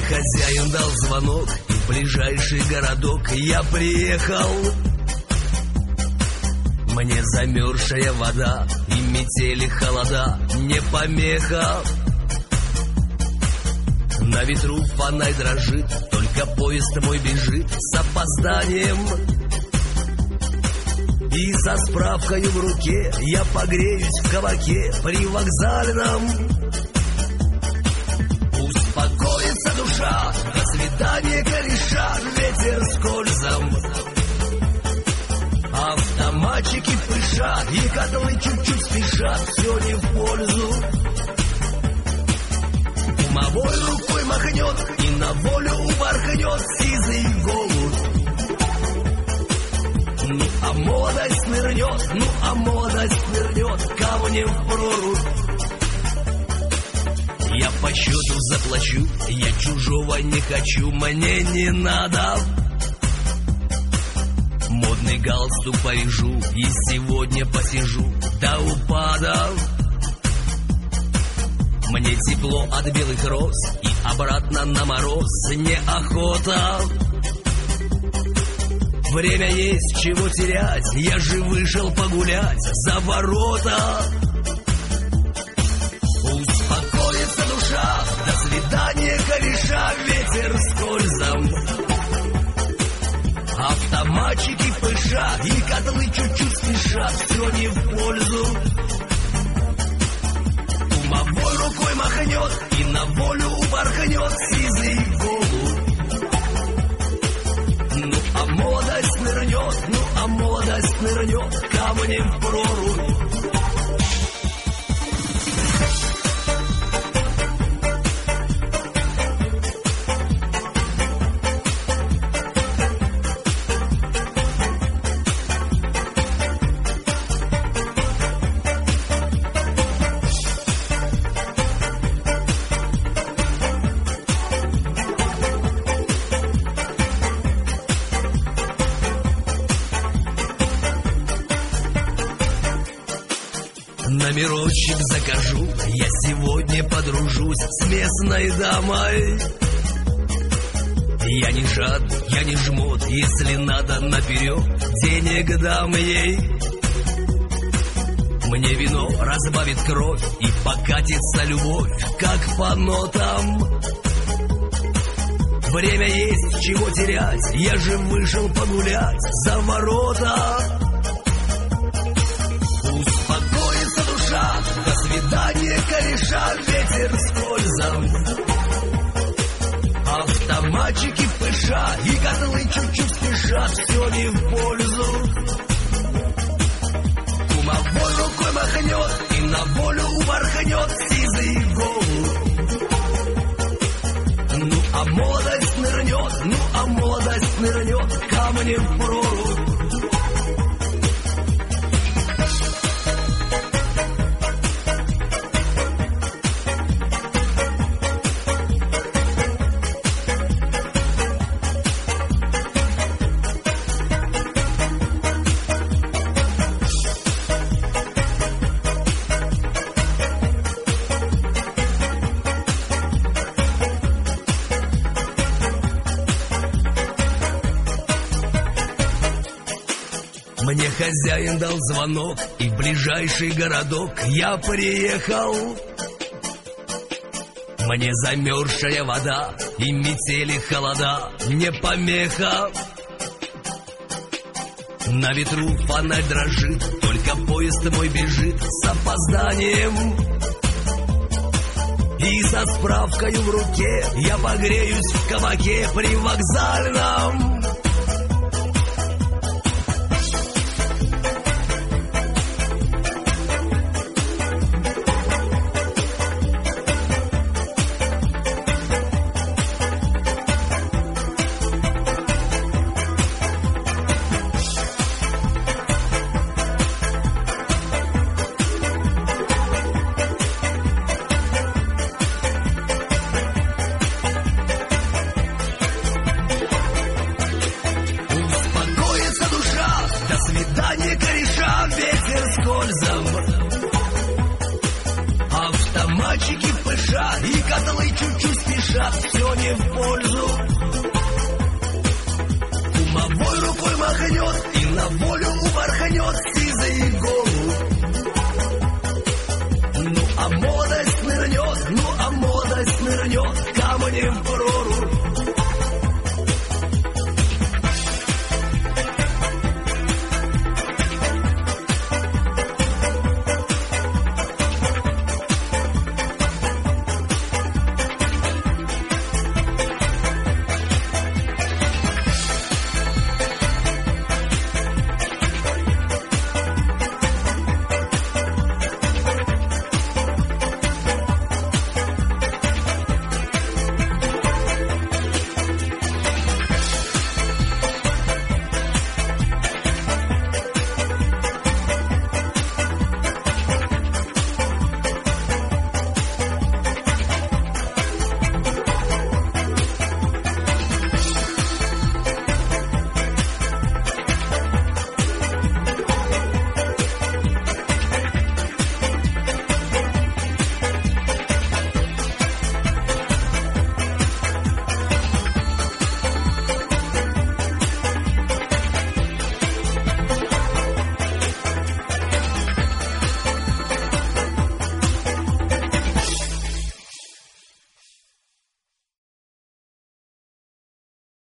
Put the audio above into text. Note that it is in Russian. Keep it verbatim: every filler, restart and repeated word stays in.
хозяин дал звонок, и в ближайший городок я приехал. Мне замерзшая вода и метели холода не помеха. На ветру фонарь дрожит, только поезд мой бежит с опозданием. И со справкою в руке я погреюсь в кабаке привокзальном. Успокоится душа, до свидания, кореша, ветер скользом. Автоматчики пышат, и котлы чуть-чуть спешат, все не в пользу. Умовой рукой махнет, и на волю упорхнет сизый голубь. Ну а молодость нырнет, ну а молодость нырнет камнем в прорубь. Я по счету заплачу, я чужого не хочу, мне не надо. Модный галстук повяжу и сегодня посижу до упада. Мне тепло от белых роз и обратно на мороз неохота. Время есть, чего терять, я же вышел погулять за ворота. Успокоится душа, до свидания, кореша, ветер скользом. Автоматчики пышат, и котлы чуть-чуть спешат, все не в пользу. Умовой рукой махнет, и на волю упорхнет сизый голубь. Ну а молодость нырнет, ну а молодость нырнет камнем в прорубь. Номерочек закажу, я сегодня подружусь с местной дамой. Я не жад, я не жмот, если надо наперед, денег дам ей. Мне вино разбавит кровь и покатится любовь, как по нотам. Время есть, чего терять, я же вышел погулять за ворота. До свидания, кореша, ветер скользом. Автоматчики пышат, и котлы чуть-чуть спешат, все не в пользу. Умовой рукой махнет, и на волю упорхнет сизый голубь. Ну а молодость нырнет, ну а молодость нырнет камнем в прорубь. Мне хозяин дал звонок, и в ближайший городок я приехал. Мне замерзшая вода и метели холода не помеха. На ветру фонарь дрожит, только поезд мой бежит с опозданием. И со справкою в руке я погреюсь в кабаке привокзальном. спешат, и котлы чуть-чуть спешат, все не в пользу. Умовой рукой махнет и на волю упорхнет сизый голубь. Ну а мода